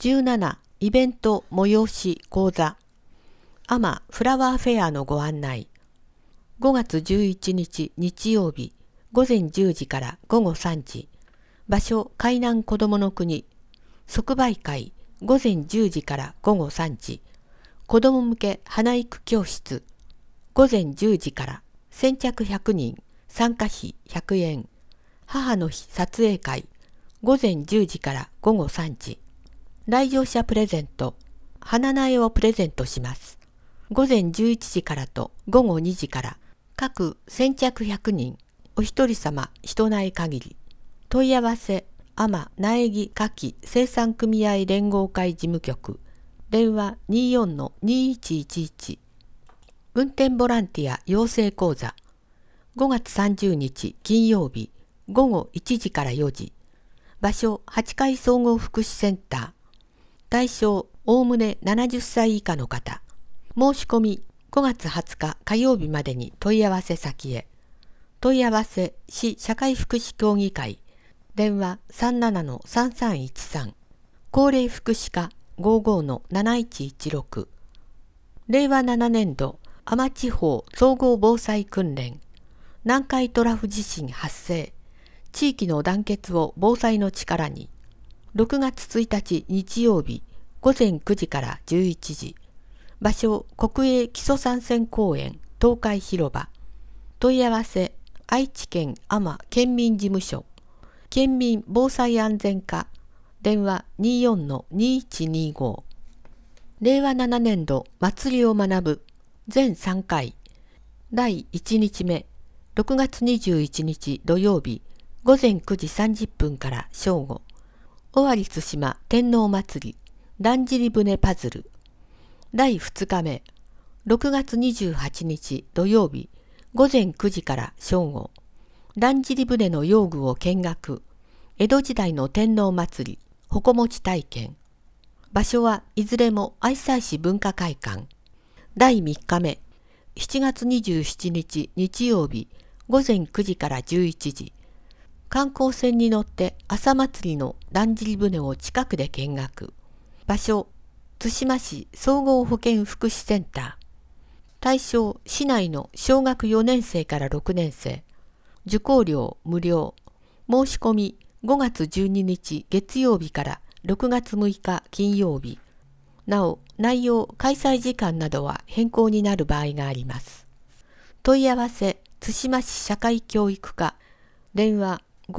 17イベント催し講座アマフラワーフェアのご案内。5月11日日曜日午前10時から午後3時。場所海南こどもの国。即売会午前10時から午後3時。子ども向け花育教室午前10時から。先着100人参加費100円。母の日撮影会午前10時から午後3時。来場者プレゼント、花苗をプレゼントします。午前11時からと午後2時から、各先着100人、お一人様一苗限り。問い合わせ、天苗木花き生産組合連合会事務局、電話 24-2111。運転ボランティア養成講座、5月30日金曜日、午後1時から4時。場所、8階総合福祉センター。対象、おおむね70歳以下の方。申し込み、5月20日火曜日までに問い合わせ先へ。問い合わせ、市社会福祉協議会。電話 37-3313。高齢福祉課 55-7116。令和7年度、天地方総合防災訓練。南海トラフ地震発生。地域の団結を防災の力に。6月1日日曜日午前9時から11時。場所国営基礎参戦公園東海広場。問い合わせ愛知県天県民事務所。県民防災安全課。電話 24-2125。令和7年度祭りを学ぶ全3回。第1日目6月21日土曜日午前9時30分から正午。尾張津島天皇祭りだんじり船パズル。第2日目6月28日土曜日午前9時から正午。だんじり船の用具を見学。江戸時代の天皇祭り鉾持ち体験。場所はいずれも愛西市文化会館。第3日目7月27日日曜日午前9時から11時。観光船に乗って朝祭りのだんじり船を近くで見学。場所、津島市総合保健福祉センター。対象、市内の小学4年生から6年生。受講料無料。申し込み5月12日月曜日から6月6日金曜日。なお、内容、開催時間などは変更になる場合があります。問い合わせ、津島市社会教育課。電話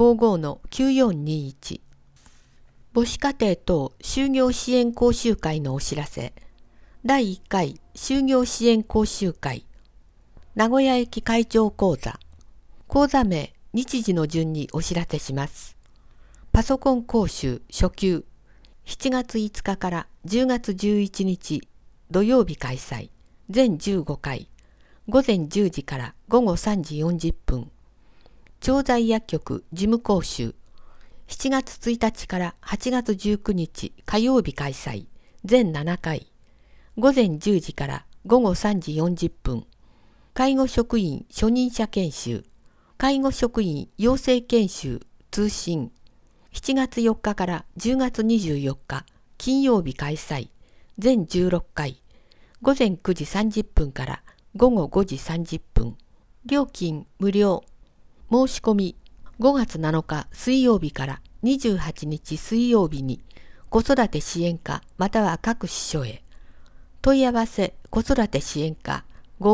55-9421。母子家庭等就業支援講習会のお知らせ。第1回就業支援講習会。名古屋駅会場講座。講座名、日時の順にお知らせします。パソコン講習初級。7月5日から10月11日土曜日開催。全15回。午前10時から午後3時40分。調剤薬局事務講習。7月1日から8月19日火曜日開催。全7回。午前10時から午後3時40分。介護職員初任者研修。介護職員養成研修通信。7月4日から10月24日金曜日開催。全16回。午前9時30分から午後5時30分。料金無料。申し込み5月7日水曜日から28日水曜日に子育て支援課または各支所へ。問い合わせ子育て支援課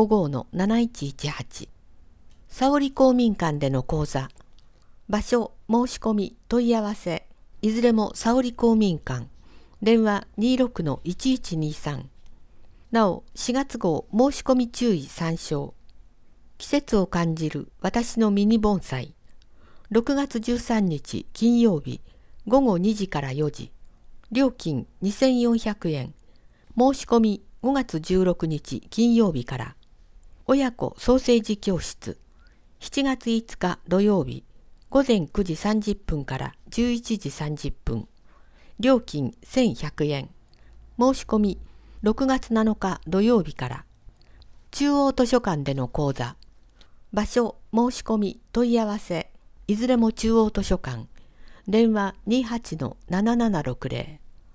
55-7118。沙織公民館での講座。場所申し込み問い合わせいずれも沙織公民館。電話 26-1123。なお4月号申し込み注意参照。季節を感じる私のミニ盆栽。6月13日金曜日午後2時から4時。料金2400円。申し込み5月16日金曜日から。親子ソーセージ教室。7月5日土曜日午前9時30分から11時30分。料金1100円。申し込み6月7日土曜日から。中央図書館での講座。場所、申し込み、問い合わせ、いずれも中央図書館。電話 28-7760。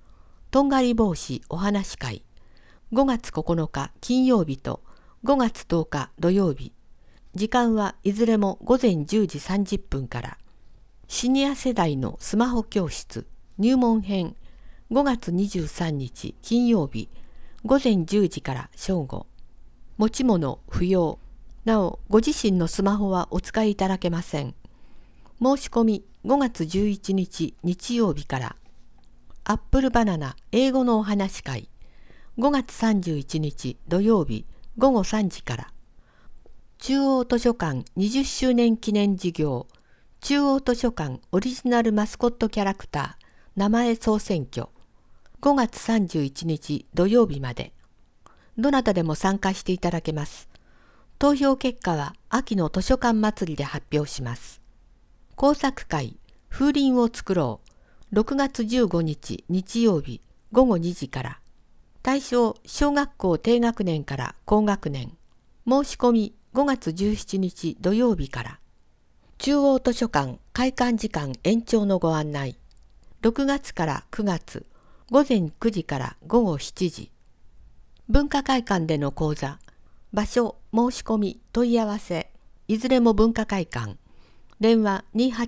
とんがり帽子お話会、5月9日金曜日と5月10日土曜日。時間はいずれも午前10時30分から。シニア世代のスマホ教室入門編、5月23日金曜日、午前10時から正午。持ち物不要。なお、ご自身のスマホはお使いいただけません。申し込み5月11日日曜日から。アップルバナナ英語のお話会、5月31日土曜日午後3時から。中央図書館20周年記念事業、中央図書館オリジナルマスコットキャラクター名前総選挙、5月31日土曜日まで。どなたでも参加していただけます。投票結果は秋の図書館祭りで発表します。工作会風鈴を作ろう、6月15日日曜日午後2時から。対象小学校低学年から高学年。申し込み5月17日土曜日から。中央図書館開館時間延長のご案内。6月から9月午前9時から午後7時。文化会館での講座。場所申し込み問い合わせ。いずれも文化会館。電話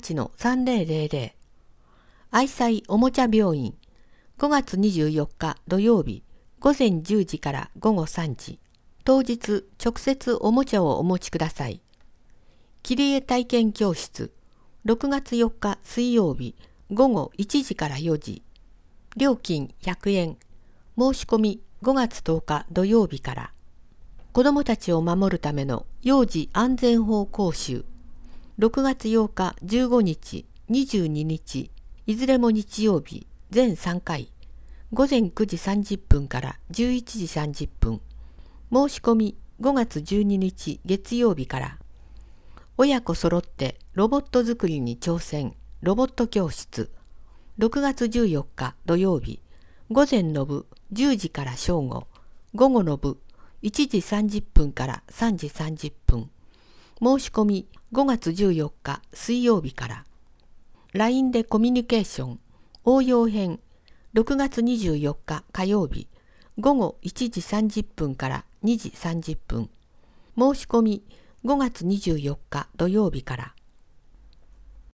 28-3000。愛妻おもちゃ病院、5月24日土曜日、午前10時から午後3時。当日、直接おもちゃをお持ちください。切り絵体験教室、6月4日水曜日、午後1時から4時。料金100円。申し込み5月10日土曜日から。子どもたちを守るための幼児安全法講習、6月8日15日、22日、いずれも日曜日、全3回、午前9時30分から11時30分。申し込み5月12日月曜日から。親子そろってロボット作りに挑戦、ロボット教室。6月14日土曜日、午前の部10時から正午、午後の部1時30分から3時30分。申し込み5月14日水曜日から。LINE でコミュニケーション応用編、6月24日火曜日午後1時30分から2時30分。申し込み5月24日土曜日から。